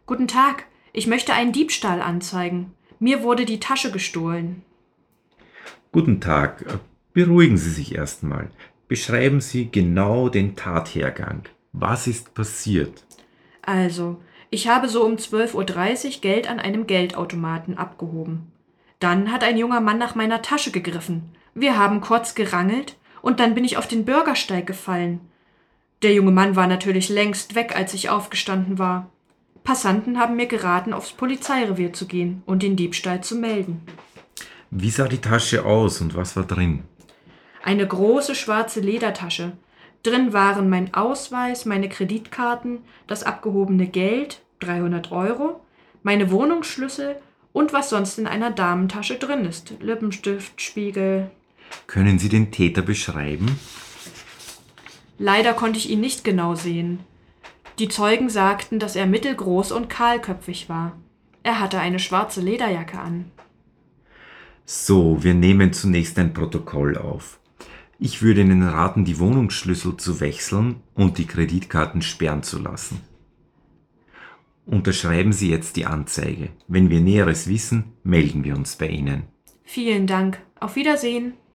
Guten Tag, ich möchte einen Diebstahl anzeigen. Mir wurde die Tasche gestohlen. Guten Tag, beruhigen Sie sich erstmal. Beschreiben Sie genau den Tathergang. Was ist passiert? Also, ich habe so um 12:30 Uhr Geld an einem Geldautomaten abgehoben. Dann hat ein junger Mann nach meiner Tasche gegriffen. Wir haben kurz gerangelt und dann bin ich auf den Bürgersteig gefallen. Der junge Mann war natürlich längst weg, als ich aufgestanden war. Passanten haben mir geraten, aufs Polizeirevier zu gehen und den Diebstahl zu melden. Wie sah die Tasche aus und was war drin? Eine große schwarze Ledertasche. Drin waren mein Ausweis, meine Kreditkarten, das abgehobene Geld, 300 €, meine Wohnungsschlüssel und was sonst in einer Damentasche drin ist. Lippenstift, Spiegel. Können Sie den Täter beschreiben? Leider konnte ich ihn nicht genau sehen. Die Zeugen sagten, dass er mittelgroß und kahlköpfig war. Er hatte eine schwarze Lederjacke an. So, wir nehmen zunächst ein Protokoll auf. Ich würde Ihnen raten, die Wohnungsschlüssel zu wechseln und die Kreditkarten sperren zu lassen. Unterschreiben Sie jetzt die Anzeige. Wenn wir Näheres wissen, melden wir uns bei Ihnen. Vielen Dank. Auf Wiedersehen.